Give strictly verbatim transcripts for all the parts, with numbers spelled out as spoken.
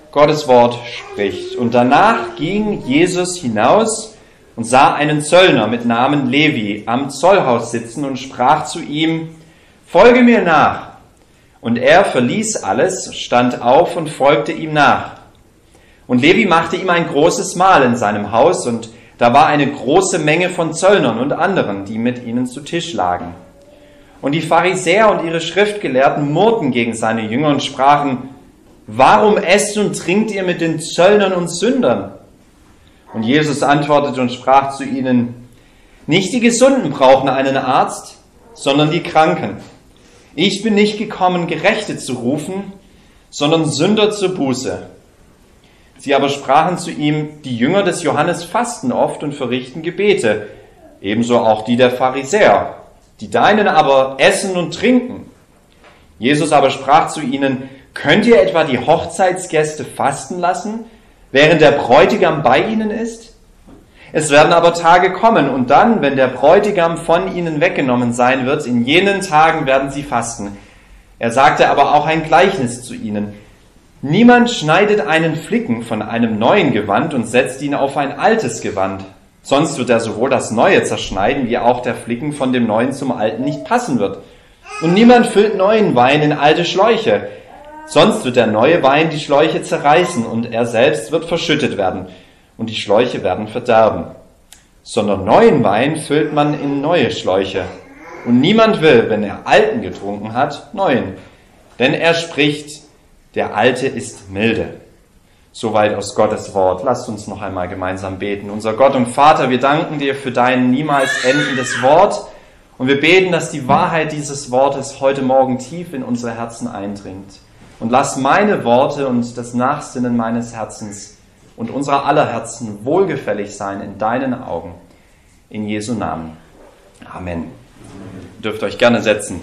Gottes Wort spricht. Und danach ging Jesus hinaus und sah einen Zöllner mit Namen Levi am Zollhaus sitzen und sprach zu ihm: Folge mir nach. Und er verließ alles, stand auf und folgte ihm nach. Und Levi machte ihm ein großes Mahl in seinem Haus, und da war eine große Menge von Zöllnern und anderen, die mit ihnen zu Tisch lagen. Und die Pharisäer und ihre Schriftgelehrten murrten gegen seine Jünger und sprachen: Warum esst und trinkt ihr mit den Zöllnern und Sündern? Und Jesus antwortete und sprach zu ihnen: Nicht die Gesunden brauchen einen Arzt, sondern die Kranken. Ich bin nicht gekommen, Gerechte zu rufen, sondern Sünder zur Buße. Sie aber sprachen zu ihm: Die Jünger des Johannes fasten oft und verrichten Gebete, ebenso auch die der Pharisäer. Die Deinen aber essen und trinken. Jesus aber sprach zu ihnen: Könnt ihr etwa die Hochzeitsgäste fasten lassen, während der Bräutigam bei ihnen ist? Es werden aber Tage kommen, und dann, wenn der Bräutigam von ihnen weggenommen sein wird, in jenen Tagen werden sie fasten. Er sagte aber auch ein Gleichnis zu ihnen: Niemand schneidet einen Flicken von einem neuen Gewand und setzt ihn auf ein altes Gewand. Sonst wird er sowohl das Neue zerschneiden, wie auch der Flicken von dem Neuen zum Alten nicht passen wird. Und niemand füllt neuen Wein in alte Schläuche. Sonst wird der neue Wein die Schläuche zerreißen, und er selbst wird verschüttet werden, und die Schläuche werden verderben. Sondern neuen Wein füllt man in neue Schläuche. Und niemand will, wenn er alten getrunken hat, neuen. Denn er spricht: Der alte ist milde. Soweit aus Gottes Wort. Lasst uns noch einmal gemeinsam beten. Unser Gott und Vater, wir danken dir für dein niemals endendes Wort. Und wir beten, dass die Wahrheit dieses Wortes heute Morgen tief in unsere Herzen eindringt. Und lass meine Worte und das Nachsinnen meines Herzens und unserer aller Herzen wohlgefällig sein in deinen Augen. In Jesu Namen. Amen. Ihr dürft euch gerne setzen.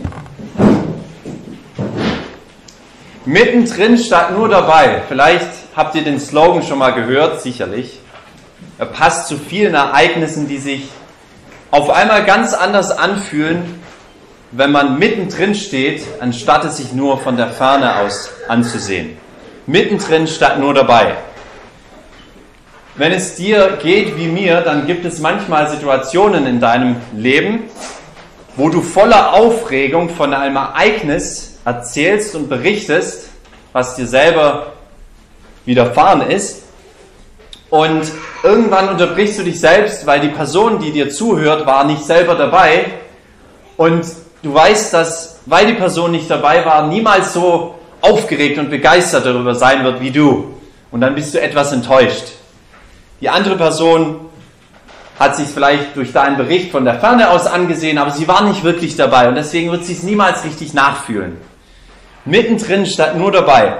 Mittendrin statt nur dabei. Vielleicht habt ihr den Slogan schon mal gehört, sicherlich. Er passt zu vielen Ereignissen, die sich auf einmal ganz anders anfühlen, wenn man mittendrin steht, anstatt es sich nur von der Ferne aus anzusehen. Mittendrin statt nur dabei. Wenn es dir geht wie mir, dann gibt es manchmal Situationen in deinem Leben, wo du voller Aufregung von einem Ereignis erzählst und berichtest, was dir selber widerfahren ist. Und irgendwann unterbrichst du dich selbst, weil die Person, die dir zuhört, war nicht selber dabei. Und du weißt, dass, weil die Person nicht dabei war, niemals so aufgeregt und begeistert darüber sein wird wie du. Und dann bist du etwas enttäuscht. Die andere Person hat sich vielleicht durch deinen Bericht von der Ferne aus angesehen, aber sie war nicht wirklich dabei. Und deswegen wird sie es niemals richtig nachfühlen. Mittendrin statt nur dabei.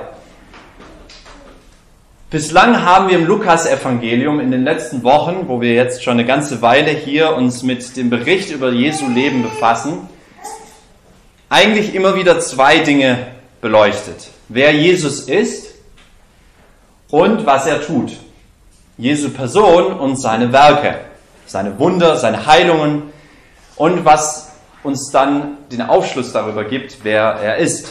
Bislang haben wir im Lukas-Evangelium in den letzten Wochen, wo wir jetzt schon eine ganze Weile hier uns mit dem Bericht über Jesu Leben befassen, eigentlich immer wieder zwei Dinge beleuchtet. Wer Jesus ist und was er tut. Jesu Person und seine Werke, seine Wunder, seine Heilungen und was uns dann den Aufschluss darüber gibt, wer er ist.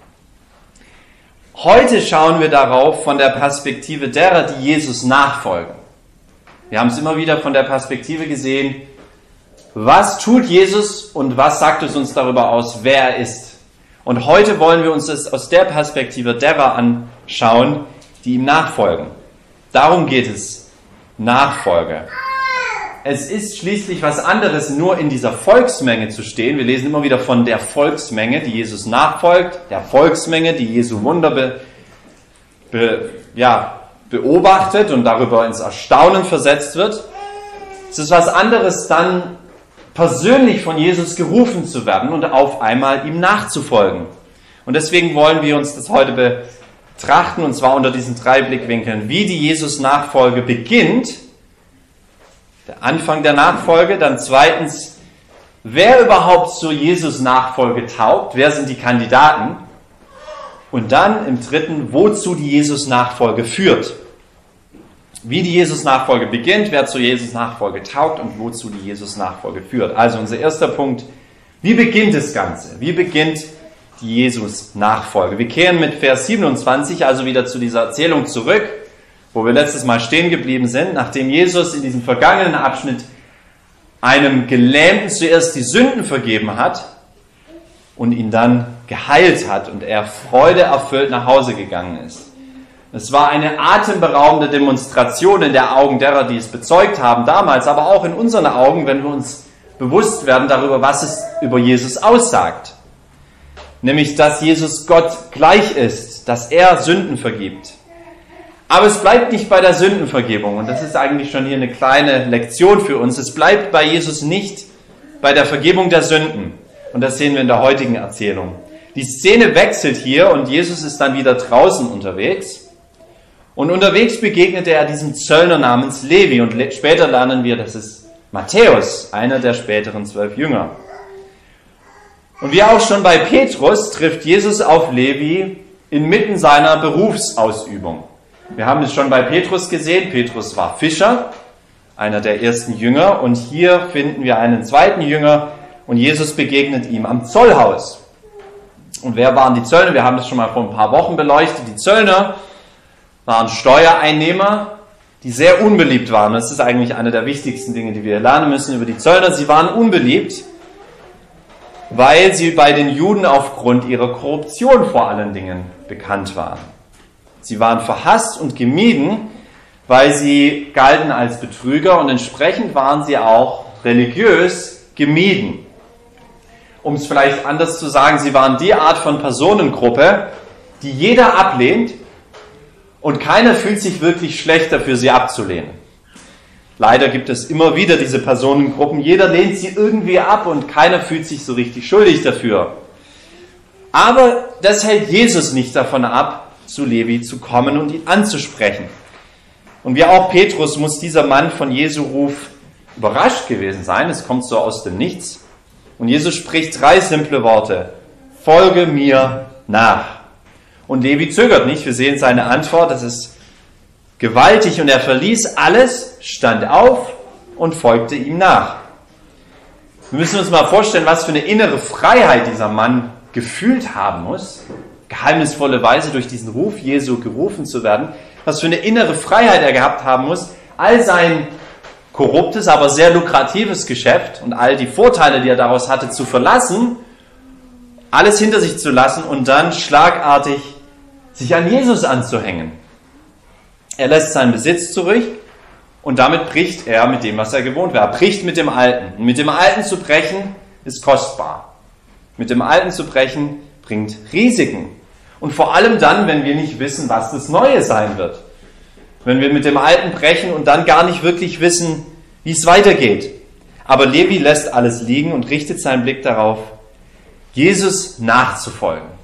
Heute schauen wir darauf von der Perspektive derer, die Jesus nachfolgen. Wir haben es immer wieder von der Perspektive gesehen, was tut Jesus und was sagt es uns darüber aus, wer er ist. Und heute wollen wir uns das aus der Perspektive derer anschauen, die ihm nachfolgen. Darum geht es, Nachfolge. Es ist schließlich was anderes, nur in dieser Volksmenge zu stehen. Wir lesen immer wieder von der Volksmenge, die Jesus nachfolgt, der Volksmenge, die Jesu Wunder be, be, ja, beobachtet und darüber ins Erstaunen versetzt wird. Es ist was anderes, dann persönlich von Jesus gerufen zu werden und auf einmal ihm nachzufolgen. Und deswegen wollen wir uns das heute betrachten, und zwar unter diesen drei Blickwinkeln, wie die Jesus-Nachfolge beginnt. Der Anfang der Nachfolge, dann zweitens, wer überhaupt zur Jesus-Nachfolge taugt, wer sind die Kandidaten? Und dann im dritten, wozu die Jesus-Nachfolge führt. Wie die Jesus-Nachfolge beginnt, wer zur Jesus-Nachfolge taugt und wozu die Jesus-Nachfolge führt. Also unser erster Punkt, wie beginnt das Ganze? Wie beginnt die Jesus nachfolge. Wir kehren mit Vers siebenundzwanzig also wieder zu dieser Erzählung zurück, wo wir letztes Mal stehen geblieben sind, nachdem Jesus in diesem vergangenen Abschnitt einem Gelähmten zuerst die Sünden vergeben hat und ihn dann geheilt hat und er freudeerfüllt nach Hause gegangen ist. Es war eine atemberaubende Demonstration in den Augen derer, die es bezeugt haben damals, aber auch in unseren Augen, wenn wir uns bewusst werden darüber, was es über Jesus aussagt. Nämlich, dass Jesus Gott gleich ist, dass er Sünden vergibt. Aber es bleibt nicht bei der Sündenvergebung und das ist eigentlich schon hier eine kleine Lektion für uns. Es bleibt bei Jesus nicht bei der Vergebung der Sünden und das sehen wir in der heutigen Erzählung. Die Szene wechselt hier und Jesus ist dann wieder draußen unterwegs. Und unterwegs begegnete er diesem Zöllner namens Levi und später lernen wir, das ist Matthäus, einer der späteren zwölf Jünger. Und wie auch schon bei Petrus trifft Jesus auf Levi inmitten seiner Berufsausübung. Wir haben es schon bei Petrus gesehen, Petrus war Fischer, einer der ersten Jünger und hier finden wir einen zweiten Jünger und Jesus begegnet ihm am Zollhaus. Und wer waren die Zöllner? Wir haben das schon mal vor ein paar Wochen beleuchtet. Die Zöllner waren Steuereinnehmer, die sehr unbeliebt waren. Das ist eigentlich eine der wichtigsten Dinge, die wir lernen müssen über die Zöllner. Sie waren unbeliebt, weil sie bei den Juden aufgrund ihrer Korruption vor allen Dingen bekannt waren. Sie waren verhasst und gemieden, weil sie galten als Betrüger und entsprechend waren sie auch religiös gemieden. Um es vielleicht anders zu sagen, sie waren die Art von Personengruppe, die jeder ablehnt, und keiner fühlt sich wirklich schlecht dafür, sie abzulehnen. Leider gibt es immer wieder diese Personengruppen. Jeder lehnt sie irgendwie ab und keiner fühlt sich so richtig schuldig dafür. Aber das hält Jesus nicht davon ab, zu Levi zu kommen und ihn anzusprechen. Und wie auch Petrus muss dieser Mann von Jesu Ruf überrascht gewesen sein. Es kommt so aus dem Nichts. Und Jesus spricht drei simple Worte. Folge mir nach. Und Levi zögert nicht, wir sehen seine Antwort, das ist gewaltig und er verließ alles, stand auf und folgte ihm nach. Wir müssen uns mal vorstellen, was für eine innere Freiheit dieser Mann gefühlt haben muss, geheimnisvolle Weise durch diesen Ruf Jesu gerufen zu werden, was für eine innere Freiheit er gehabt haben muss, all sein korruptes, aber sehr lukratives Geschäft und all die Vorteile, die er daraus hatte, zu verlassen, alles hinter sich zu lassen und dann schlagartig sich an Jesus anzuhängen. Er lässt seinen Besitz zurück und damit bricht er mit dem, was er gewohnt war. Er bricht mit dem Alten. Und mit dem Alten zu brechen ist kostbar. Mit dem Alten zu brechen bringt Risiken. Und vor allem dann, wenn wir nicht wissen, was das Neue sein wird. Wenn wir mit dem Alten brechen und dann gar nicht wirklich wissen, wie es weitergeht. Aber Levi lässt alles liegen und richtet seinen Blick darauf, Jesus nachzufolgen.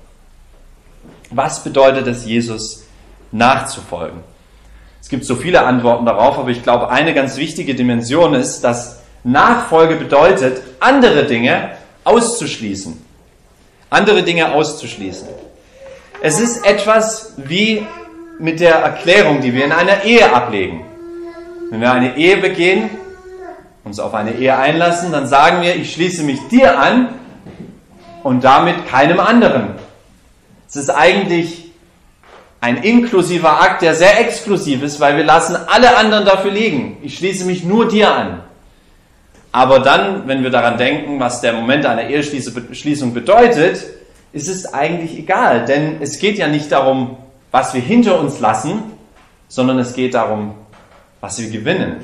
Was bedeutet es, Jesus nachzufolgen? Es gibt so viele Antworten darauf, aber ich glaube, eine ganz wichtige Dimension ist, dass Nachfolge bedeutet, andere Dinge auszuschließen. Andere Dinge auszuschließen. Es ist etwas wie mit der Erklärung, die wir in einer Ehe ablegen. Wenn wir eine Ehe begehen, uns auf eine Ehe einlassen, dann sagen wir, ich schließe mich dir an und damit keinem anderen. Es ist eigentlich ein inklusiver Akt, der sehr exklusiv ist, weil wir lassen alle anderen dafür liegen. Ich schließe mich nur dir an. Aber dann, wenn wir daran denken, was der Moment einer Eheschließung bedeutet, ist es eigentlich egal. Denn es geht ja nicht darum, was wir hinter uns lassen, sondern es geht darum, was wir gewinnen.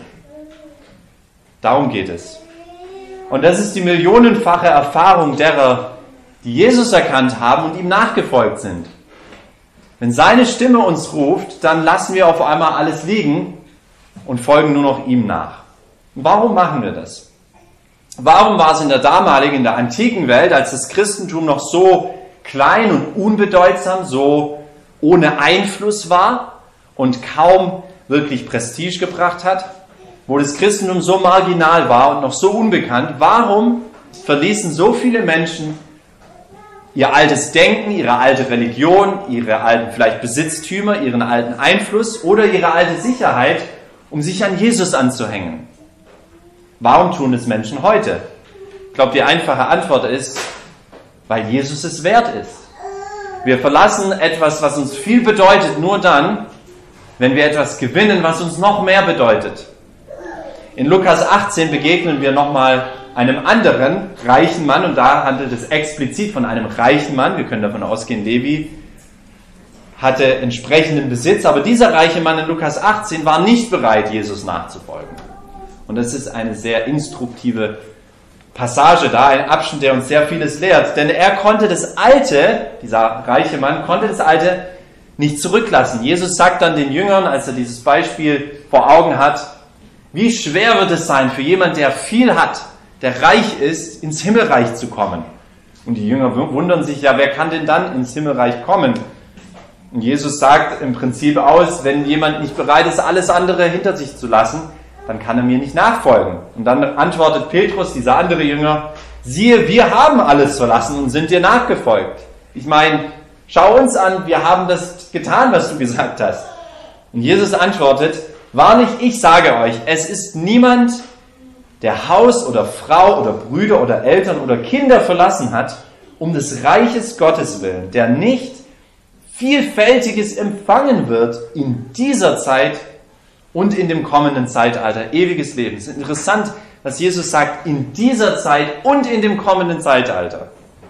Darum geht es. Und das ist die millionenfache Erfahrung derer, die Jesus erkannt haben und ihm nachgefolgt sind. Wenn seine Stimme uns ruft, dann lassen wir auf einmal alles liegen und folgen nur noch ihm nach. Und warum machen wir das? Warum war es in der damaligen, in der antiken Welt, als das Christentum noch so klein und unbedeutsam, so ohne Einfluss war und kaum wirklich Prestige gebracht hat, wo das Christentum so marginal war und noch so unbekannt, warum verließen so viele Menschen ihr altes Denken, ihre alte Religion, ihre alten vielleicht Besitztümer, ihren alten Einfluss oder ihre alte Sicherheit, um sich an Jesus anzuhängen? Warum tun es Menschen heute? Ich glaube, die einfache Antwort ist, weil Jesus es wert ist. Wir verlassen etwas, was uns viel bedeutet, nur dann, wenn wir etwas gewinnen, was uns noch mehr bedeutet. In Lukas achtzehn begegnen wir nochmal einem anderen reichen Mann, und da handelt es explizit von einem reichen Mann. Wir können davon ausgehen, Levi hatte entsprechenden Besitz, aber dieser reiche Mann in Lukas achtzehn war nicht bereit, Jesus nachzufolgen. Und das ist eine sehr instruktive Passage da, ein Abschnitt, der uns sehr vieles lehrt. Denn er konnte das Alte, dieser reiche Mann, konnte das Alte nicht zurücklassen. Jesus sagt dann den Jüngern, als er dieses Beispiel vor Augen hat, wie schwer wird es sein für jemand, der viel hat, der reich ist, ins Himmelreich zu kommen. Und die Jünger wundern sich, ja, wer kann denn dann ins Himmelreich kommen? Und Jesus sagt im Prinzip aus, wenn jemand nicht bereit ist, alles andere hinter sich zu lassen, dann kann er mir nicht nachfolgen. Und dann antwortet Petrus, dieser andere Jünger, siehe, wir haben alles verlassen und sind dir nachgefolgt. Ich meine, schau uns an, wir haben das getan, was du gesagt hast. Und Jesus antwortet, wahrlich, ich sage euch, es ist niemand, der Haus oder Frau oder Brüder oder Eltern oder Kinder verlassen hat, um des Reiches Gottes willen, der nicht Vielfältiges empfangen wird in dieser Zeit und in dem kommenden Zeitalter, ewiges Leben. Es ist interessant, dass Jesus sagt, in dieser Zeit und in dem kommenden Zeitalter.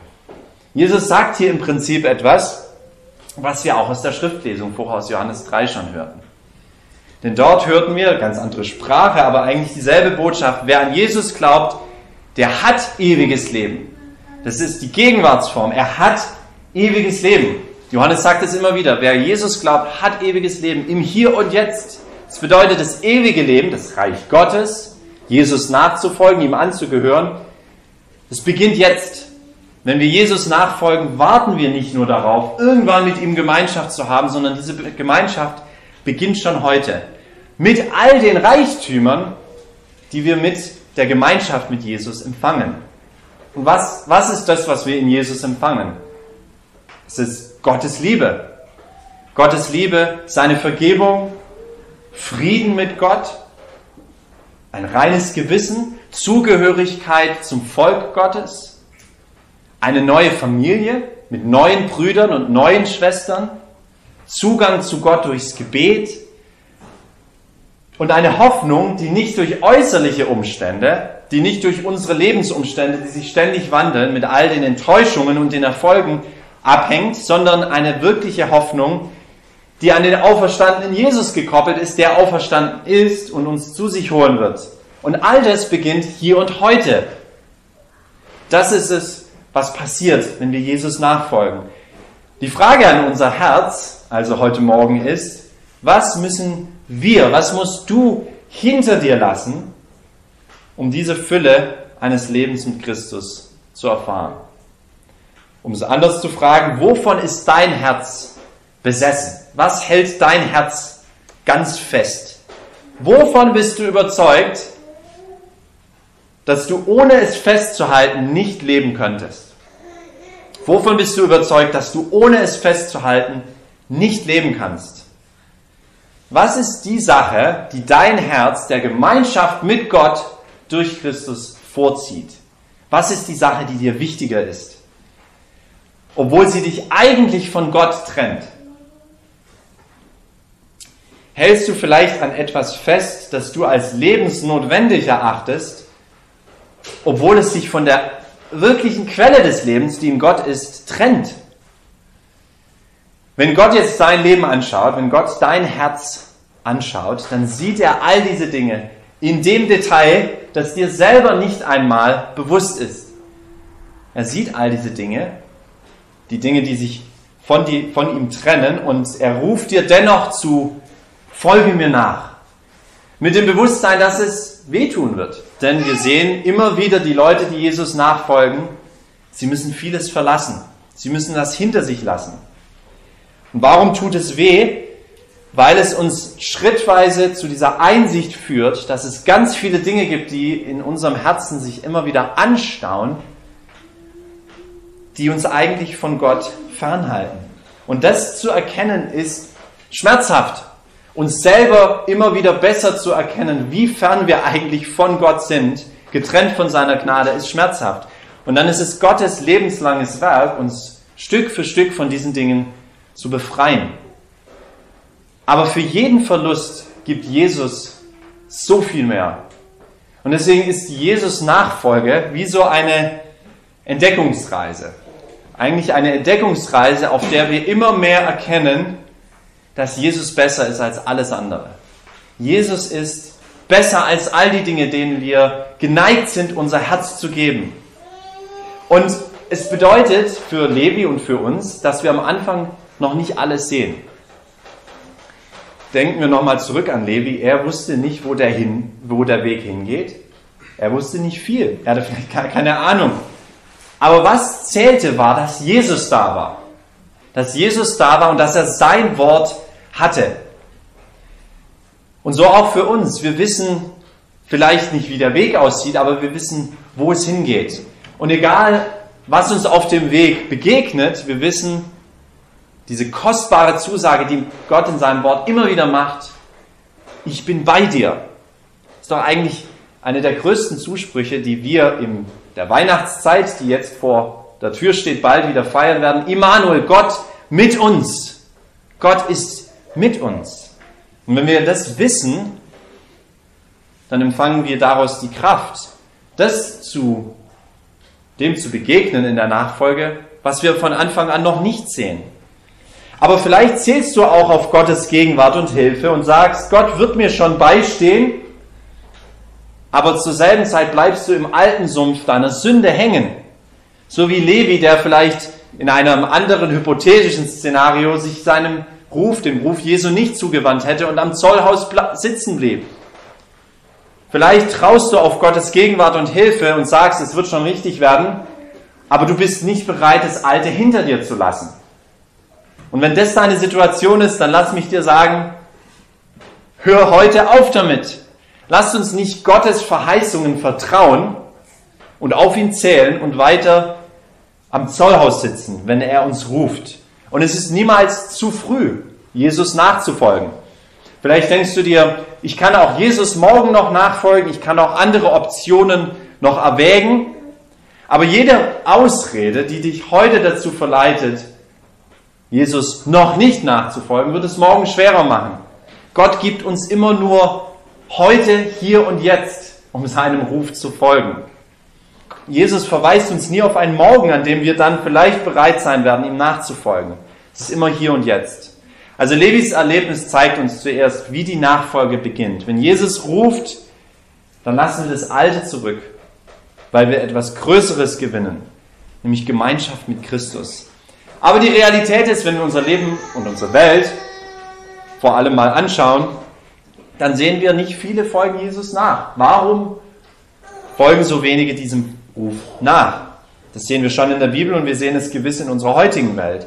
Jesus sagt hier im Prinzip etwas, was wir auch aus der Schriftlesung vorher aus Johannes drei schon hörten. Denn dort hörten wir, ganz andere Sprache, aber eigentlich dieselbe Botschaft, wer an Jesus glaubt, der hat ewiges Leben. Das ist die Gegenwartsform, er hat ewiges Leben. Johannes sagt es immer wieder, wer Jesus glaubt, hat ewiges Leben im Hier und Jetzt. Das bedeutet, das ewige Leben, das Reich Gottes, Jesus nachzufolgen, ihm anzugehören, das beginnt jetzt. Wenn wir Jesus nachfolgen, warten wir nicht nur darauf, irgendwann mit ihm Gemeinschaft zu haben, sondern diese Gemeinschaft beginnt schon heute. Mit all den Reichtümern, die wir mit der Gemeinschaft mit Jesus empfangen. Und was, was ist das, was wir in Jesus empfangen? Es ist Gottes Liebe. Gottes Liebe, seine Vergebung, Frieden mit Gott, ein reines Gewissen, Zugehörigkeit zum Volk Gottes, eine neue Familie mit neuen Brüdern und neuen Schwestern, Zugang zu Gott durchs Gebet und eine Hoffnung, die nicht durch äußerliche Umstände, die nicht durch unsere Lebensumstände, die sich ständig wandeln, mit all den Enttäuschungen und den Erfolgen abhängt, sondern eine wirkliche Hoffnung, die an den auferstandenen Jesus gekoppelt ist, der auferstanden ist und uns zu sich holen wird. Und all das beginnt hier und heute. Das ist es, was passiert, wenn wir Jesus nachfolgen. Die Frage an unser Herz, also heute Morgen, ist, was müssen wir, was musst du hinter dir lassen, um diese Fülle eines Lebens mit Christus zu erfahren? Um es anders zu fragen, wovon ist dein Herz besessen? Was hält dein Herz ganz fest? Wovon bist du überzeugt, dass du ohne es festzuhalten nicht leben könntest? Wovon bist du überzeugt, dass du ohne es festzuhalten nicht leben kannst? Was ist die Sache, die dein Herz der Gemeinschaft mit Gott durch Christus vorzieht? Was ist die Sache, die dir wichtiger ist? Obwohl sie dich eigentlich von Gott trennt. Hältst du vielleicht an etwas fest, das du als lebensnotwendig erachtest, obwohl es sich von der wirklichen Quelle des Lebens, die in Gott ist, trennt? Wenn Gott jetzt dein Leben anschaut, wenn Gott dein Herz anschaut, dann sieht er all diese Dinge in dem Detail, das dir selber nicht einmal bewusst ist. Er sieht all diese Dinge, die Dinge, die sich von, die, von ihm trennen, und er ruft dir dennoch zu, folge mir nach. Mit dem Bewusstsein, dass es wehtun wird. Denn wir sehen immer wieder die Leute, die Jesus nachfolgen, sie müssen vieles verlassen. Sie müssen das hinter sich lassen. Und warum tut es weh? Weil es uns schrittweise zu dieser Einsicht führt, dass es ganz viele Dinge gibt, die in unserem Herzen sich immer wieder anstauen, die uns eigentlich von Gott fernhalten. Und das zu erkennen ist schmerzhaft. Uns selber immer wieder besser zu erkennen, wie fern wir eigentlich von Gott sind, getrennt von seiner Gnade, ist schmerzhaft. Und dann ist es Gottes lebenslanges Werk, uns Stück für Stück von diesen Dingen zu befreien. Aber für jeden Verlust gibt Jesus so viel mehr. Und deswegen ist die Jesus-Nachfolge wie so eine Entdeckungsreise. Eigentlich eine Entdeckungsreise, auf der wir immer mehr erkennen, dass Jesus besser ist als alles andere. Jesus ist besser als all die Dinge, denen wir geneigt sind, unser Herz zu geben. Und es bedeutet für Levi und für uns, dass wir am Anfang noch nicht alles sehen. Denken wir nochmal zurück an Levi. Er wusste nicht, wo der, hin, wo der Weg hingeht. Er wusste nicht viel. Er hatte vielleicht gar keine Ahnung. Aber was zählte, war, dass Jesus da war. Dass Jesus da war und dass er sein Wort hatte. Und so auch für uns. Wir wissen vielleicht nicht, wie der Weg aussieht, aber wir wissen, wo es hingeht. Und egal, was uns auf dem Weg begegnet, wir wissen, diese kostbare Zusage, die Gott in seinem Wort immer wieder macht, ich bin bei dir. Ist doch eigentlich eine der größten Zusprüche, die wir in der Weihnachtszeit, die jetzt vor der Tür steht, bald wieder feiern werden. Immanuel, Gott mit uns. Gott ist mit uns. Und wenn wir das wissen, dann empfangen wir daraus die Kraft, das zu, dem zu begegnen in der Nachfolge, was wir von Anfang an noch nicht sehen. Aber vielleicht zählst du auch auf Gottes Gegenwart und Hilfe und sagst, Gott wird mir schon beistehen, aber zur selben Zeit bleibst du im alten Sumpf deiner Sünde hängen. So wie Levi, der vielleicht in einem anderen hypothetischen Szenario sich seinem Ruf, dem Ruf Jesu nicht zugewandt hätte und am Zollhaus sitzen blieb. Vielleicht traust du auf Gottes Gegenwart und Hilfe und sagst, es wird schon richtig werden, aber du bist nicht bereit, das Alte hinter dir zu lassen. Und wenn das deine Situation ist, dann lass mich dir sagen, hör heute auf damit. Lasst uns nicht Gottes Verheißungen vertrauen und auf ihn zählen und weiter am Zollhaus sitzen, wenn er uns ruft. Und es ist niemals zu früh, Jesus nachzufolgen. Vielleicht denkst du dir, ich kann auch Jesus morgen noch nachfolgen, ich kann auch andere Optionen noch erwägen, aber jede Ausrede, die dich heute dazu verleitet, Jesus noch nicht nachzufolgen, wird es morgen schwerer machen. Gott gibt uns immer nur heute, hier und jetzt, um seinem Ruf zu folgen. Jesus verweist uns nie auf einen Morgen, an dem wir dann vielleicht bereit sein werden, ihm nachzufolgen. Es ist immer hier und jetzt. Also Levis Erlebnis zeigt uns zuerst, wie die Nachfolge beginnt. Wenn Jesus ruft, dann lassen wir das Alte zurück, weil wir etwas Größeres gewinnen, nämlich Gemeinschaft mit Christus. Aber die Realität ist, wenn wir unser Leben und unsere Welt vor allem mal anschauen, dann sehen wir nicht viele folgen Jesus nach. Warum folgen so wenige diesem Ruf nach? Das sehen wir schon in der Bibel und wir sehen es gewiss in unserer heutigen Welt.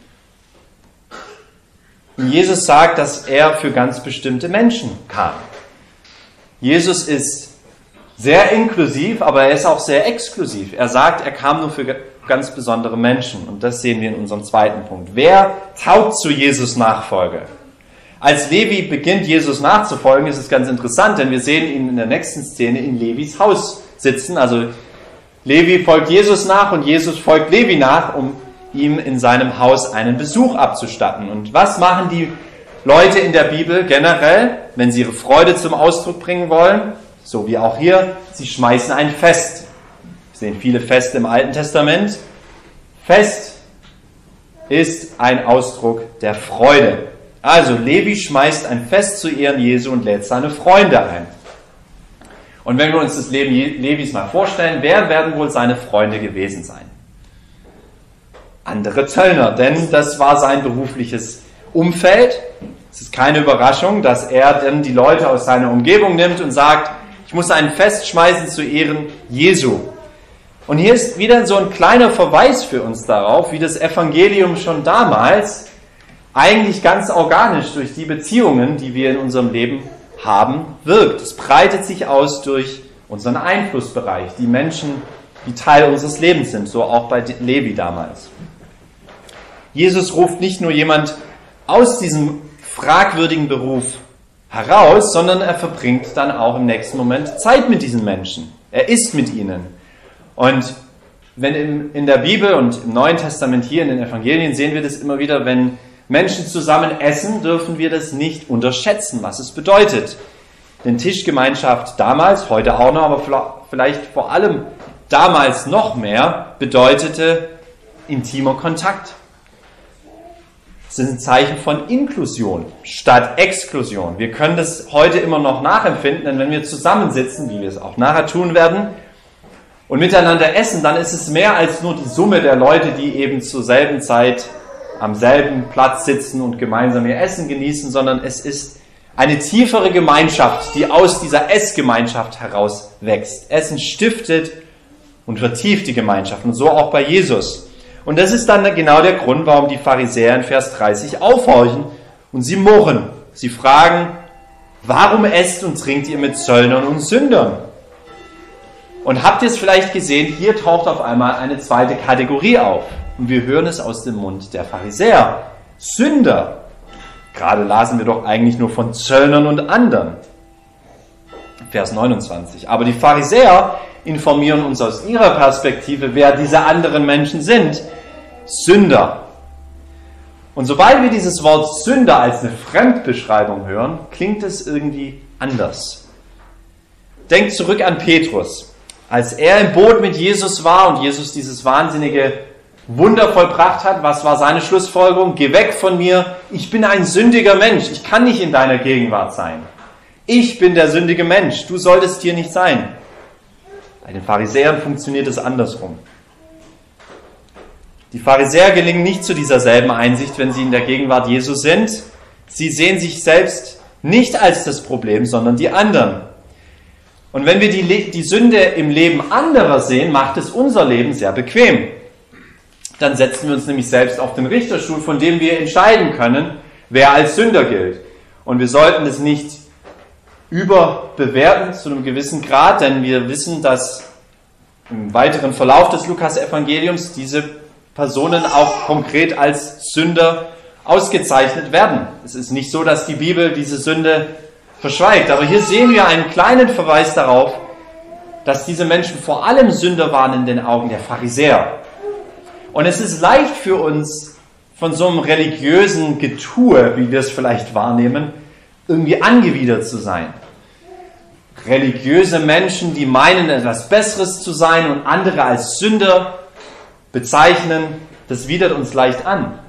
Und Jesus sagt, dass er für ganz bestimmte Menschen kam. Jesus ist sehr inklusiv, aber er ist auch sehr exklusiv. Er sagt, er kam nur für ganz besondere Menschen. Und das sehen wir in unserem zweiten Punkt. Wer taugt zu Jesus Nachfolge? Als Levi beginnt, Jesus nachzufolgen, ist es ganz interessant, denn wir sehen ihn in der nächsten Szene in Levis Haus sitzen. Also Levi folgt Jesus nach und Jesus folgt Levi nach, um ihm in seinem Haus einen Besuch abzustatten. Und was machen die Leute in der Bibel generell, wenn sie ihre Freude zum Ausdruck bringen wollen? So wie auch hier, sie schmeißen ein Fest. Wir sehen viele Feste im Alten Testament. Fest ist ein Ausdruck der Freude. Also Levi schmeißt ein Fest zu Ehren Jesu und lädt seine Freunde ein. Und wenn wir uns das Leben Levis mal vorstellen, wer werden wohl seine Freunde gewesen sein? Andere Zöllner, denn das war sein berufliches Umfeld. Es ist keine Überraschung, dass er dann die Leute aus seiner Umgebung nimmt und sagt, ich muss ein Fest schmeißen zu Ehren Jesu. Und hier ist wieder so ein kleiner Verweis für uns darauf, wie das Evangelium schon damals eigentlich ganz organisch durch die Beziehungen, die wir in unserem Leben haben, wirkt. Es breitet sich aus durch unseren Einflussbereich, die Menschen, die Teil unseres Lebens sind, so auch bei Levi damals. Jesus ruft nicht nur jemand aus diesem fragwürdigen Beruf heraus, sondern er verbringt dann auch im nächsten Moment Zeit mit diesen Menschen. Er ist mit ihnen. Und wenn in, in der Bibel und im Neuen Testament hier in den Evangelien sehen wir das immer wieder, wenn Menschen zusammen essen, dürfen wir das nicht unterschätzen, was es bedeutet. Denn Tischgemeinschaft damals, heute auch noch, aber vielleicht vor allem damals noch mehr, bedeutete intimer Kontakt. Das ist ein Zeichen von Inklusion statt Exklusion. Wir können das heute immer noch nachempfinden, denn wenn wir zusammensitzen, wie wir es auch nachher tun werden, und miteinander essen, dann ist es mehr als nur die Summe der Leute, die eben zur selben Zeit am selben Platz sitzen und gemeinsam ihr Essen genießen, sondern es ist eine tiefere Gemeinschaft, die aus dieser Essgemeinschaft heraus wächst. Essen stiftet und vertieft die Gemeinschaft und so auch bei Jesus. Und das ist dann genau der Grund, warum die Pharisäer in Vers dreißig aufhorchen und sie murren. Sie fragen, warum esst und trinkt ihr mit Zöllnern und Sündern? Und habt ihr es vielleicht gesehen, hier taucht auf einmal eine zweite Kategorie auf. Und wir hören es aus dem Mund der Pharisäer. Sünder. Gerade lasen wir doch eigentlich nur von Zöllnern und anderen. Vers neunundzwanzig. Aber die Pharisäer informieren uns aus ihrer Perspektive, wer diese anderen Menschen sind. Sünder. Und sobald wir dieses Wort Sünder als eine Fremdbeschreibung hören, klingt es irgendwie anders. Denkt zurück an Petrus. Als er im Boot mit Jesus war und Jesus dieses wahnsinnige Wunder vollbracht hat, was war seine Schlussfolgerung? Geh weg von mir, ich bin ein sündiger Mensch, ich kann nicht in deiner Gegenwart sein. Ich bin der sündige Mensch, du solltest hier nicht sein. Bei den Pharisäern funktioniert es andersrum. Die Pharisäer gelingen nicht zu dieser selben Einsicht, wenn sie in der Gegenwart Jesu sind. Sie sehen sich selbst nicht als das Problem, sondern die anderen. Und wenn wir die, die Sünde im Leben anderer sehen, macht es unser Leben sehr bequem. Dann setzen wir uns nämlich selbst auf den Richterstuhl, von dem wir entscheiden können, wer als Sünder gilt. Und wir sollten es nicht überbewerten zu einem gewissen Grad, denn wir wissen, dass im weiteren Verlauf des Lukas-Evangeliums diese Personen auch konkret als Sünder ausgezeichnet werden. Es ist nicht so, dass die Bibel diese Sünde verschweigt. Aber hier sehen wir einen kleinen Verweis darauf, dass diese Menschen vor allem Sünder waren in den Augen der Pharisäer. Und es ist leicht für uns, von so einem religiösen Getue, wie wir es vielleicht wahrnehmen, irgendwie angewidert zu sein. Religiöse Menschen, die meinen, etwas Besseres zu sein und andere als Sünder bezeichnen, das widert uns leicht an.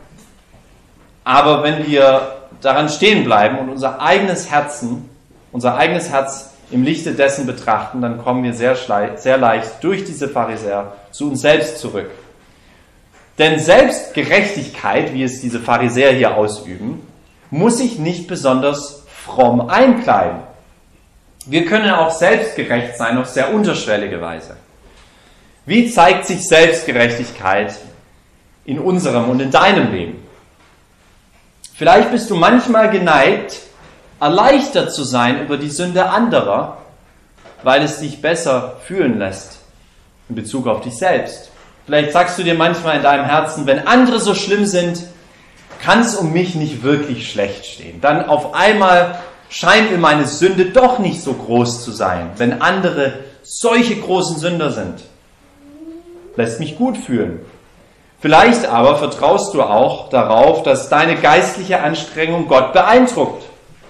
Aber wenn wir daran stehen bleiben und unser eigenes Herzen, unser eigenes Herz im Lichte dessen betrachten, dann kommen wir sehr, sehr leicht durch diese Pharisäer zu uns selbst zurück. Denn Selbstgerechtigkeit, wie es diese Pharisäer hier ausüben, muss sich nicht besonders fromm einkleiden. Wir können auch selbstgerecht sein auf sehr unterschwellige Weise. Wie zeigt sich Selbstgerechtigkeit in unserem und in deinem Leben? Vielleicht bist du manchmal geneigt, erleichtert zu sein über die Sünde anderer, weil es dich besser fühlen lässt in Bezug auf dich selbst. Vielleicht sagst du dir manchmal in deinem Herzen, wenn andere so schlimm sind, kann es um mich nicht wirklich schlecht stehen. Dann auf einmal scheint mir meine Sünde doch nicht so groß zu sein, wenn andere solche großen Sünder sind. Lässt mich gut fühlen. Vielleicht aber vertraust du auch darauf, dass deine geistliche Anstrengung Gott beeindruckt.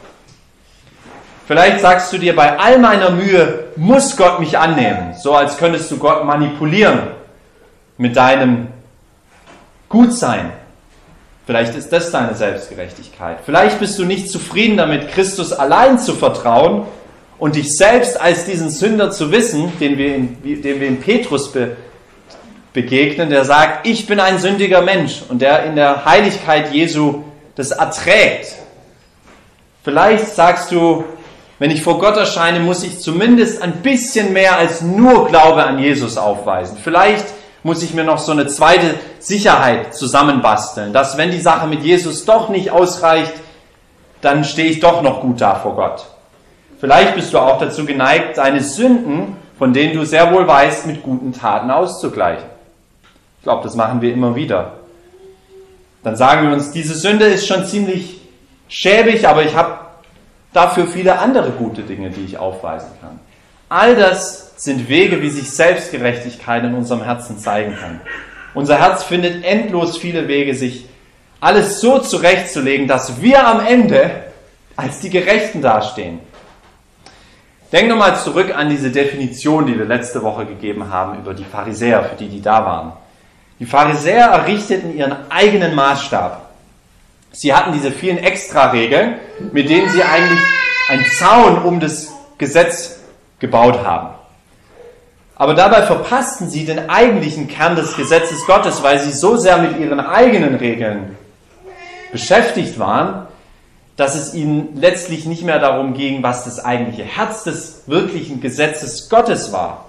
Vielleicht sagst du dir, bei all meiner Mühe muss Gott mich annehmen, so als könntest du Gott manipulieren mit deinem Gutsein. Vielleicht ist das deine Selbstgerechtigkeit. Vielleicht bist du nicht zufrieden damit, Christus allein zu vertrauen und dich selbst als diesen Sünder zu wissen, den wir in, den wir in Petrus be, begegnen, der sagt, ich bin ein sündiger Mensch und der in der Heiligkeit Jesu das erträgt. Vielleicht sagst du, wenn ich vor Gott erscheine, muss ich zumindest ein bisschen mehr als nur Glaube an Jesus aufweisen. Vielleicht muss ich mir noch so eine zweite Sicherheit zusammenbasteln, dass wenn die Sache mit Jesus doch nicht ausreicht, dann stehe ich doch noch gut da vor Gott. Vielleicht bist du auch dazu geneigt, deine Sünden, von denen du sehr wohl weißt, mit guten Taten auszugleichen. Ich glaube, das machen wir immer wieder. Dann sagen wir uns, diese Sünde ist schon ziemlich schäbig, aber ich habe dafür viele andere gute Dinge, die ich aufweisen kann. All das sind Wege, wie sich Selbstgerechtigkeit in unserem Herzen zeigen kann. Unser Herz findet endlos viele Wege, sich alles so zurechtzulegen, dass wir am Ende als die Gerechten dastehen. Denk nochmal zurück an diese Definition, die wir letzte Woche gegeben haben über die Pharisäer, für die, die da waren. Die Pharisäer errichteten ihren eigenen Maßstab. Sie hatten diese vielen Extra-Regeln, mit denen sie eigentlich einen Zaun um das Gesetz gebaut haben. Aber dabei verpassten sie den eigentlichen Kern des Gesetzes Gottes, weil sie so sehr mit ihren eigenen Regeln beschäftigt waren, dass es ihnen letztlich nicht mehr darum ging, was das eigentliche Herz des wirklichen Gesetzes Gottes war.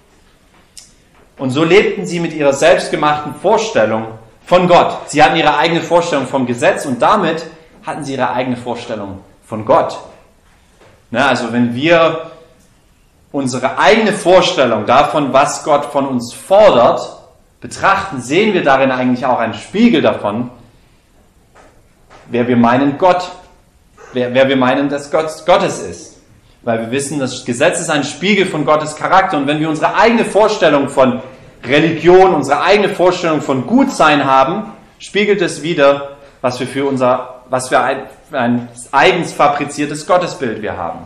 Und so lebten sie mit ihrer selbstgemachten Vorstellung von Gott. Sie hatten ihre eigene Vorstellung vom Gesetz und damit hatten sie ihre eigene Vorstellung von Gott. Na, also wenn wir unsere eigene Vorstellung davon, was Gott von uns fordert, betrachten, sehen wir darin eigentlich auch einen Spiegel davon, wer wir meinen Gott, wer, wer wir meinen, dass Gott Gottes ist. Weil wir wissen, das Gesetz ist ein Spiegel von Gottes Charakter. Und wenn wir unsere eigene Vorstellung von Religion, unsere eigene Vorstellung von Gutsein haben, spiegelt es wider, was wir für unser, was für ein, für ein eigens fabriziertes Gottesbild wir haben.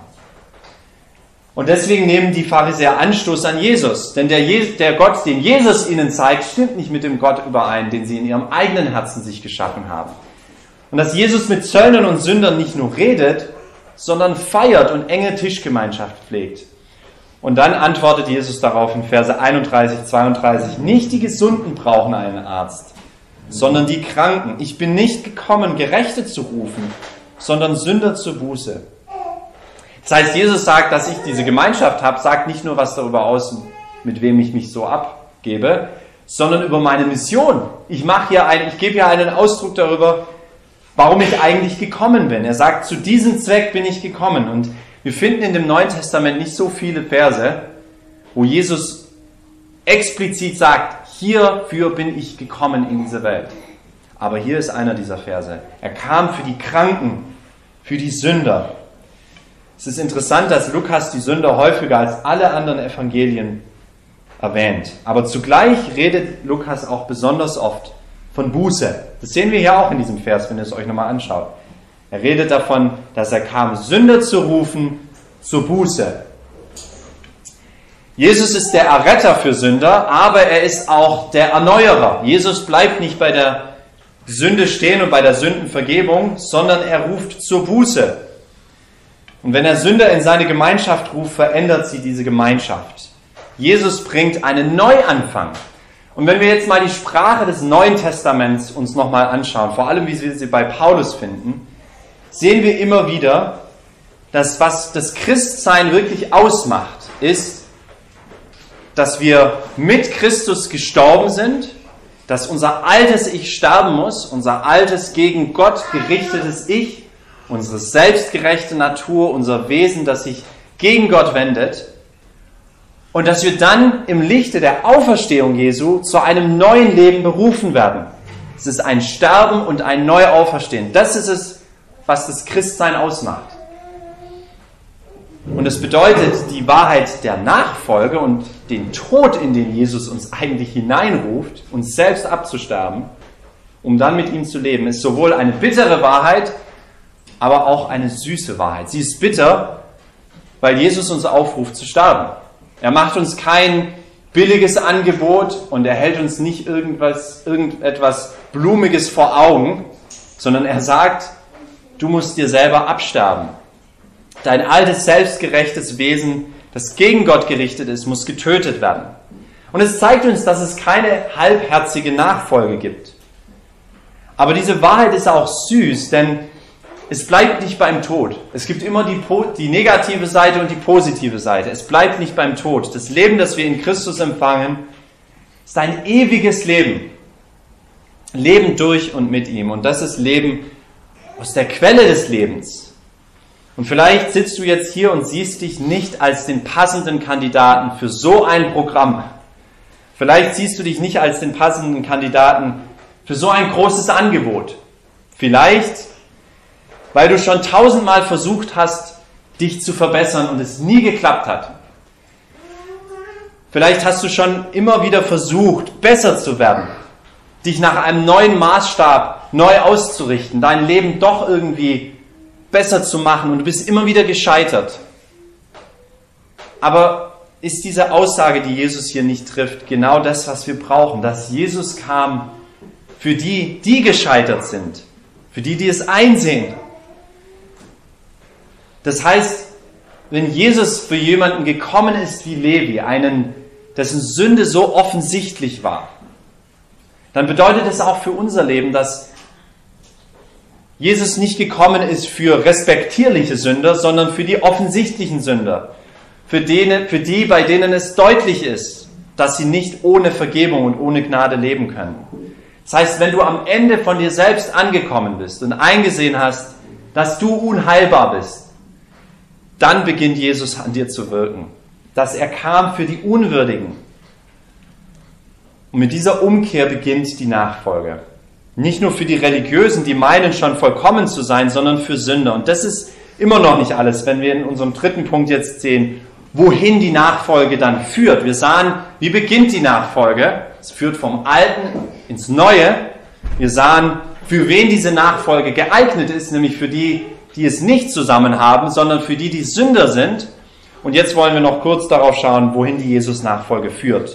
Und deswegen nehmen die Pharisäer Anstoß an Jesus. Denn der, Je- der Gott, den Jesus ihnen zeigt, stimmt nicht mit dem Gott überein, den sie in ihrem eigenen Herzen sich geschaffen haben. Und dass Jesus mit Zöllnern und Sündern nicht nur redet, sondern feiert und enge Tischgemeinschaft pflegt. Und dann antwortet Jesus darauf in Verse einunddreißig, zweiunddreißig, nicht die Gesunden brauchen einen Arzt, sondern die Kranken. Ich bin nicht gekommen, Gerechte zu rufen, sondern Sünder zur Buße. Das heißt, Jesus sagt, dass ich diese Gemeinschaft habe, sagt nicht nur was darüber aus, mit wem ich mich so abgebe, sondern über meine Mission. Ich mache hier einen, ich gebe hier einen Ausdruck darüber, warum ich eigentlich gekommen bin. Er sagt, zu diesem Zweck bin ich gekommen. Und wir finden in dem Neuen Testament nicht so viele Verse, wo Jesus explizit sagt, hierfür bin ich gekommen in diese Welt. Aber hier ist einer dieser Verse. Er kam für die Kranken, für die Sünder. Es ist interessant, dass Lukas die Sünder häufiger als alle anderen Evangelien erwähnt. Aber zugleich redet Lukas auch besonders oft von Buße. Das sehen wir hier auch in diesem Vers, wenn ihr es euch nochmal anschaut. Er redet davon, dass er kam, Sünder zu rufen zur Buße. Jesus ist der Erretter für Sünder, aber er ist auch der Erneuerer. Jesus bleibt nicht bei der Sünde stehen und bei der Sündenvergebung, sondern er ruft zur Buße. Und wenn er Sünder in seine Gemeinschaft ruft, verändert sie diese Gemeinschaft. Jesus bringt einen Neuanfang. Und wenn wir jetzt mal die Sprache des Neuen Testaments uns nochmal anschauen, vor allem wie wir sie bei Paulus finden, sehen wir immer wieder, dass was das Christsein wirklich ausmacht, ist, dass wir mit Christus gestorben sind, dass unser altes Ich sterben muss, unser altes gegen Gott gerichtetes Ich, unsere selbstgerechte Natur, unser Wesen, das sich gegen Gott wendet, und dass wir dann im Lichte der Auferstehung Jesu zu einem neuen Leben berufen werden. Es ist ein Sterben und ein Neuauferstehen. Das ist es, was das Christsein ausmacht. Und es bedeutet, die Wahrheit der Nachfolge und den Tod, in den Jesus uns eigentlich hineinruft, uns selbst abzusterben, um dann mit ihm zu leben, ist sowohl eine bittere Wahrheit, aber auch eine süße Wahrheit. Sie ist bitter, weil Jesus uns aufruft zu sterben. Er macht uns kein billiges Angebot und er hält uns nicht irgendwas, irgendetwas Blumiges vor Augen, sondern er sagt, du musst dir selber absterben. Dein altes, selbstgerechtes Wesen, das gegen Gott gerichtet ist, muss getötet werden. Und es zeigt uns, dass es keine halbherzige Nachfolge gibt. Aber diese Wahrheit ist auch süß, denn es bleibt nicht beim Tod. Es gibt immer die, die negative Seite und die positive Seite. Es bleibt nicht beim Tod. Das Leben, das wir in Christus empfangen, ist ein ewiges Leben. Leben durch und mit ihm. Und das ist Leben aus der Quelle des Lebens. Und vielleicht sitzt du jetzt hier und siehst dich nicht als den passenden Kandidaten für so ein Programm. Vielleicht siehst du dich nicht als den passenden Kandidaten für so ein großes Angebot. Vielleicht weil du schon tausendmal versucht hast, dich zu verbessern und es nie geklappt hat. Vielleicht hast du schon immer wieder versucht, besser zu werden, dich nach einem neuen Maßstab neu auszurichten, dein Leben doch irgendwie besser zu machen und du bist immer wieder gescheitert. Aber ist diese Aussage, die Jesus hier nicht trifft, genau das, was wir brauchen, dass Jesus kam für die, die gescheitert sind, für die, die es einsehen. Das heißt, wenn Jesus für jemanden gekommen ist wie Levi, einen, dessen Sünde so offensichtlich war, dann bedeutet es auch für unser Leben, dass Jesus nicht gekommen ist für respektierliche Sünder, sondern für die offensichtlichen Sünder, für, denen, für die, bei denen es deutlich ist, dass sie nicht ohne Vergebung und ohne Gnade leben können. Das heißt, wenn du am Ende von dir selbst angekommen bist und eingesehen hast, dass du unheilbar bist, dann beginnt Jesus an dir zu wirken. Dass er kam für die Unwürdigen. Und mit dieser Umkehr beginnt die Nachfolge. Nicht nur für die Religiösen, die meinen schon vollkommen zu sein, sondern für Sünder. Und das ist immer noch nicht alles, wenn wir in unserem dritten Punkt jetzt sehen, wohin die Nachfolge dann führt. Wir sahen, wie beginnt die Nachfolge? Es führt vom Alten ins Neue. Wir sahen, für wen diese Nachfolge geeignet ist, nämlich für die, die es nicht zusammen haben, sondern für die, die Sünder sind. Und jetzt wollen wir noch kurz darauf schauen, wohin die Jesus-Nachfolge führt.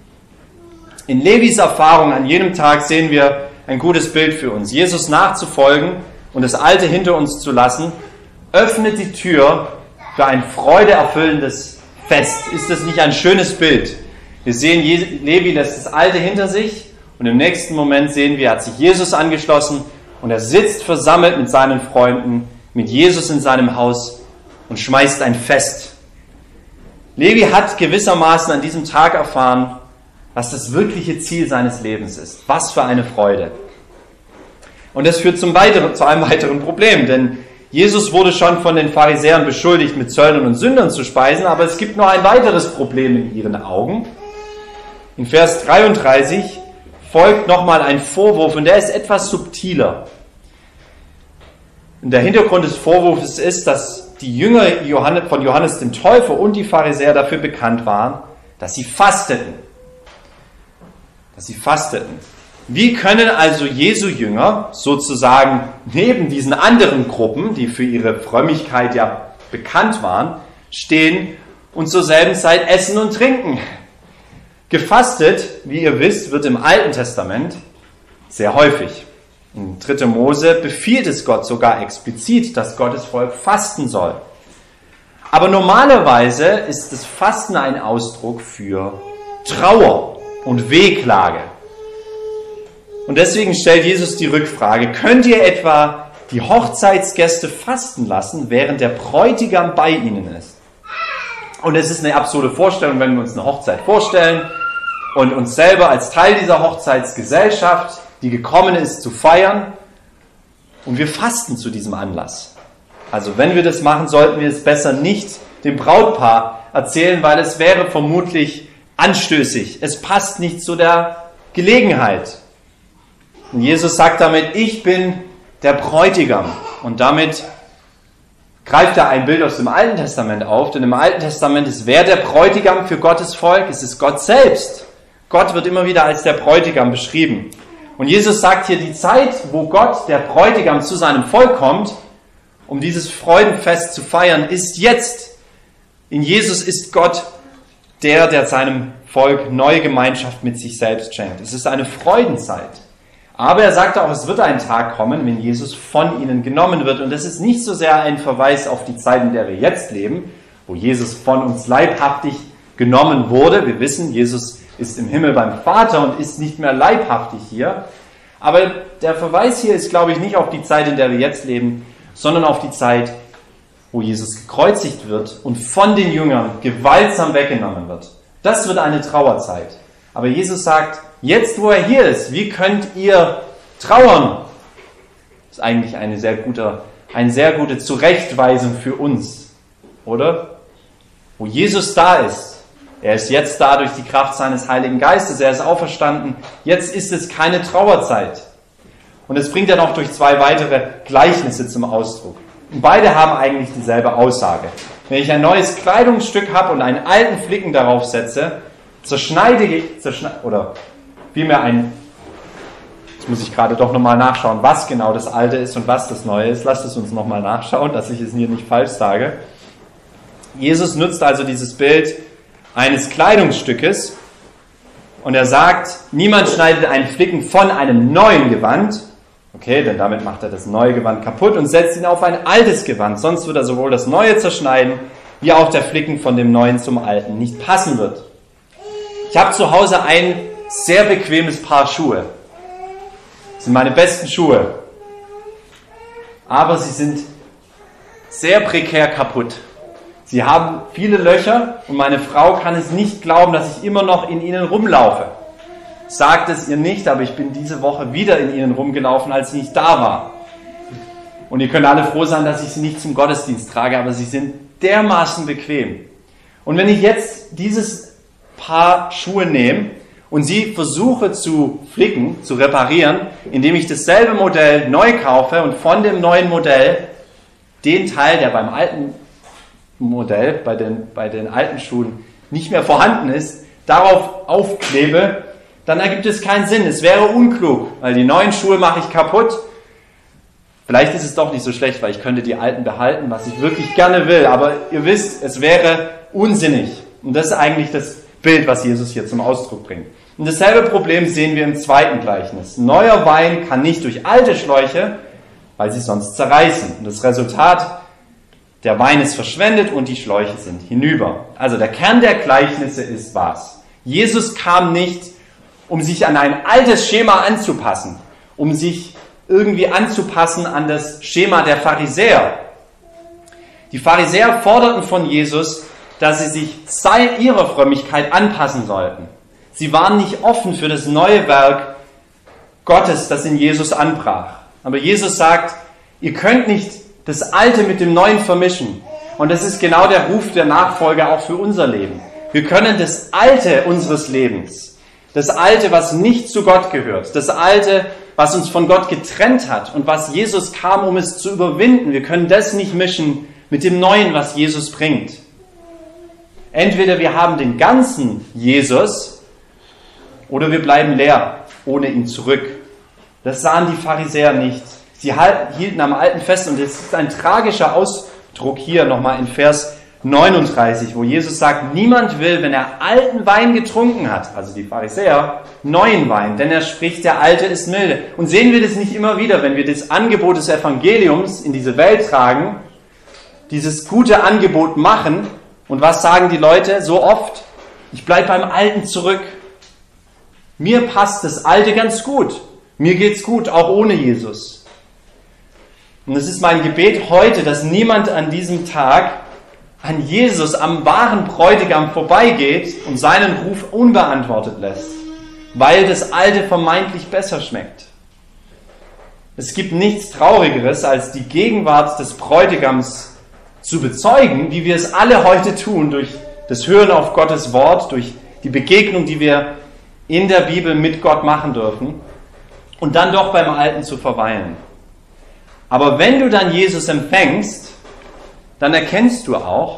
In Levis Erfahrung an jedem Tag sehen wir ein gutes Bild für uns. Jesus nachzufolgen und das Alte hinter uns zu lassen, öffnet die Tür für ein freudeerfüllendes Fest. Ist das nicht ein schönes Bild? Wir sehen, Levi lässt das Alte hinter sich und im nächsten Moment sehen wir, er hat sich Jesus angeschlossen und er sitzt versammelt mit seinen Freunden, mit Jesus in seinem Haus und schmeißt ein Fest. Levi hat gewissermaßen an diesem Tag erfahren, was das wirkliche Ziel seines Lebens ist. Was für eine Freude. Und das führt zum weiteren, zu einem weiteren Problem, denn Jesus wurde schon von den Pharisäern beschuldigt, mit Zöllnern und Sündern zu speisen, aber es gibt noch ein weiteres Problem in ihren Augen. In Vers dreiunddreißig folgt nochmal ein Vorwurf und der ist etwas subtiler. Und der Hintergrund des Vorwurfs ist, dass die Jünger von Johannes dem Täufer und die Pharisäer dafür bekannt waren, dass sie fasteten. Dass sie fasteten. Wie können also Jesu Jünger sozusagen neben diesen anderen Gruppen, die für ihre Frömmigkeit ja bekannt waren, stehen und zur selben Zeit essen und trinken? Gefastet, wie ihr wisst, wird im Alten Testament sehr häufig. In dritter Mose befiehlt es Gott sogar explizit, dass Gottes Volk fasten soll. Aber normalerweise ist das Fasten ein Ausdruck für Trauer und Wehklage. Und deswegen stellt Jesus die Rückfrage, könnt ihr etwa die Hochzeitsgäste fasten lassen, während der Bräutigam bei ihnen ist? Und es ist eine absurde Vorstellung, wenn wir uns eine Hochzeit vorstellen und uns selber als Teil dieser Hochzeitsgesellschaft, die gekommen ist, zu feiern, und wir fasten zu diesem Anlass. Also wenn wir das machen, sollten wir es besser nicht dem Brautpaar erzählen, weil es wäre vermutlich anstößig. Es passt nicht zu der Gelegenheit. Und Jesus sagt damit, ich bin der Bräutigam. Und damit greift er ein Bild aus dem Alten Testament auf, denn im Alten Testament ist wer der Bräutigam für Gottes Volk? Es ist Gott selbst. Gott wird immer wieder als der Bräutigam beschrieben. Und Jesus sagt hier, die Zeit, wo Gott, der Bräutigam, zu seinem Volk kommt, um dieses Freudenfest zu feiern, ist jetzt. In Jesus ist Gott der, der seinem Volk neue Gemeinschaft mit sich selbst schenkt. Es ist eine Freudenzeit. Aber er sagt auch, es wird ein Tag kommen, wenn Jesus von ihnen genommen wird. Und das ist nicht so sehr ein Verweis auf die Zeit, in der wir jetzt leben, wo Jesus von uns leibhaftig genommen wurde. Wir wissen, Jesus ist im Himmel beim Vater und ist nicht mehr leibhaftig hier. Aber der Verweis hier ist, glaube ich, nicht auf die Zeit, in der wir jetzt leben, sondern auf die Zeit, wo Jesus gekreuzigt wird und von den Jüngern gewaltsam weggenommen wird. Das wird eine Trauerzeit. Aber Jesus sagt, jetzt wo er hier ist, wie könnt ihr trauern? Das ist eigentlich eine sehr gute, eine sehr gute Zurechtweisung für uns, oder? Wo Jesus da ist. Er ist jetzt da durch die Kraft seines Heiligen Geistes. Er ist auferstanden. Jetzt ist es keine Trauerzeit. Und das bringt er noch durch zwei weitere Gleichnisse zum Ausdruck. Und beide haben eigentlich dieselbe Aussage. Wenn ich ein neues Kleidungsstück habe und einen alten Flicken darauf setze, zerschneide, zerschneide oder vielmehr ein, jetzt muss ich gerade doch nochmal nachschauen, was genau das Alte ist und was das Neue ist. Lasst es uns nochmal nachschauen, dass ich es hier nicht falsch sage. Jesus nutzt also dieses Bild eines Kleidungsstückes und er sagt, niemand schneidet einen Flicken von einem neuen Gewand, okay, denn damit macht er das neue Gewand kaputt und setzt ihn auf ein altes Gewand, sonst wird er sowohl das Neue zerschneiden, wie auch der Flicken von dem Neuen zum Alten nicht passen wird. Ich habe zu Hause ein sehr bequemes Paar Schuhe. Das sind meine besten Schuhe. Aber sie sind sehr prekär kaputt. Sie haben viele Löcher und meine Frau kann es nicht glauben, dass ich immer noch in ihnen rumlaufe. Sagt es ihr nicht, aber ich bin diese Woche wieder in ihnen rumgelaufen, als sie nicht da war. Und ihr könnt alle froh sein, dass ich sie nicht zum Gottesdienst trage, aber sie sind dermaßen bequem. Und wenn ich jetzt dieses Paar Schuhe nehme und sie versuche zu flicken, zu reparieren, indem ich dasselbe Modell neu kaufe und von dem neuen Modell den Teil, der beim alten Modell, bei den, bei den alten Schuhen nicht mehr vorhanden ist, darauf aufklebe, dann ergibt es keinen Sinn. Es wäre unklug, weil die neuen Schuhe mache ich kaputt. Vielleicht ist es doch nicht so schlecht, weil ich könnte die alten behalten, was ich wirklich gerne will. Aber ihr wisst, es wäre unsinnig. Und das ist eigentlich das Bild, was Jesus hier zum Ausdruck bringt. Und dasselbe Problem sehen wir im zweiten Gleichnis. Neuer Wein kann nicht durch alte Schläuche, weil sie sonst zerreißen. Und das Resultat: der Wein ist verschwendet und die Schläuche sind hinüber. Also der Kern der Gleichnisse ist was? Jesus kam nicht, um sich an ein altes Schema anzupassen, um sich irgendwie anzupassen an das Schema der Pharisäer. Die Pharisäer forderten von Jesus, dass sie sich sei ihrer Frömmigkeit anpassen sollten. Sie waren nicht offen für das neue Werk Gottes, das in Jesus anbrach. Aber Jesus sagt, ihr könnt nicht das Alte mit dem Neuen vermischen. Und das ist genau der Ruf der Nachfolger auch für unser Leben. Wir können das Alte unseres Lebens, das Alte, was nicht zu Gott gehört, das Alte, was uns von Gott getrennt hat und was Jesus kam, um es zu überwinden, wir können das nicht mischen mit dem Neuen, was Jesus bringt. Entweder wir haben den ganzen Jesus oder wir bleiben leer, ohne ihn zurück. Das sahen die Pharisäer nicht. Sie hielten am Alten fest und es ist ein tragischer Ausdruck hier nochmal in Vers neununddreißig, wo Jesus sagt, niemand will, wenn er alten Wein getrunken hat, also die Pharisäer, neuen Wein, denn er spricht, der Alte ist milde. Und sehen wir das nicht immer wieder, wenn wir das Angebot des Evangeliums in diese Welt tragen, dieses gute Angebot machen, und was sagen die Leute so oft? Ich bleibe beim Alten zurück. Mir passt das Alte ganz gut. Mir geht's gut, auch ohne Jesus. Und es ist mein Gebet heute, dass niemand an diesem Tag an Jesus, am wahren Bräutigam vorbeigeht und seinen Ruf unbeantwortet lässt, weil das Alte vermeintlich besser schmeckt. Es gibt nichts Traurigeres, als die Gegenwart des Bräutigams zu bezeugen, wie wir es alle heute tun, durch das Hören auf Gottes Wort, durch die Begegnung, die wir in der Bibel mit Gott machen dürfen, und dann doch beim Alten zu verweilen. Aber wenn du dann Jesus empfängst, dann erkennst du auch,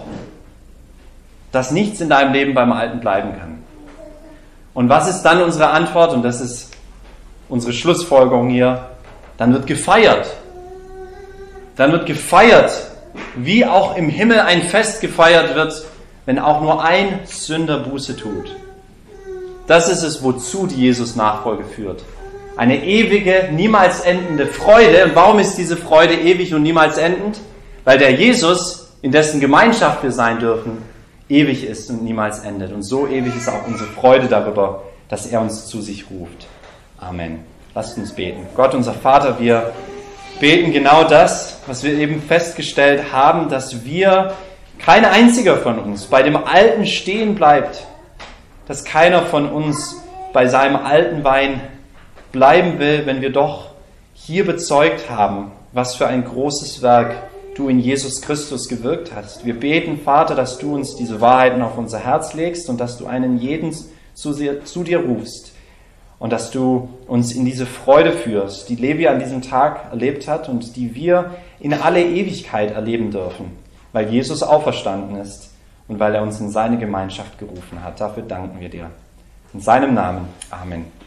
dass nichts in deinem Leben beim Alten bleiben kann. Und was ist dann unsere Antwort? Und das ist unsere Schlussfolgerung hier. Dann wird gefeiert. Dann wird gefeiert, wie auch im Himmel ein Fest gefeiert wird, wenn auch nur ein Sünder Buße tut. Das ist es, wozu die Jesus-Nachfolge führt. Eine ewige, niemals endende Freude. Und warum ist diese Freude ewig und niemals endend? Weil der Jesus, in dessen Gemeinschaft wir sein dürfen, ewig ist und niemals endet. Und so ewig ist auch unsere Freude darüber, dass er uns zu sich ruft. Amen. Lasst uns beten. Gott, unser Vater, wir beten genau das, was wir eben festgestellt haben, dass wir, kein einziger von uns, bei dem Alten stehen bleibt, dass keiner von uns bei seinem alten Wein bleiben will, wenn wir doch hier bezeugt haben, was für ein großes Werk du in Jesus Christus gewirkt hast. Wir beten, Vater, dass du uns diese Wahrheiten auf unser Herz legst und dass du einen jeden zu dir, zu dir rufst und dass du uns in diese Freude führst, die Levi an diesem Tag erlebt hat und die wir in alle Ewigkeit erleben dürfen, weil Jesus auferstanden ist und weil er uns in seine Gemeinschaft gerufen hat. Dafür danken wir dir. In seinem Namen. Amen.